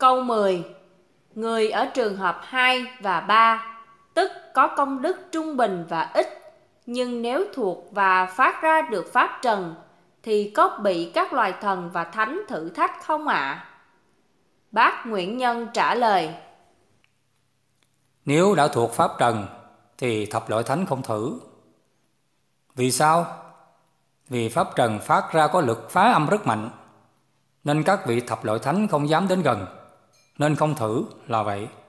Câu 10. Người ở trường hợp 2 và 3, tức có công đức trung bình và ít, nhưng nếu thuộc và phát ra được pháp trần, thì có bị các loài thần và thánh thử thách không ạ? Bác Nguyễn Nhân trả lời: Nếu đã thuộc pháp trần thì thập loại thánh không thử. Vì sao? Vì pháp trần phát ra có lực phá âm rất mạnh, nên các vị thập loại thánh không dám đến gần, nên không thử là vậy.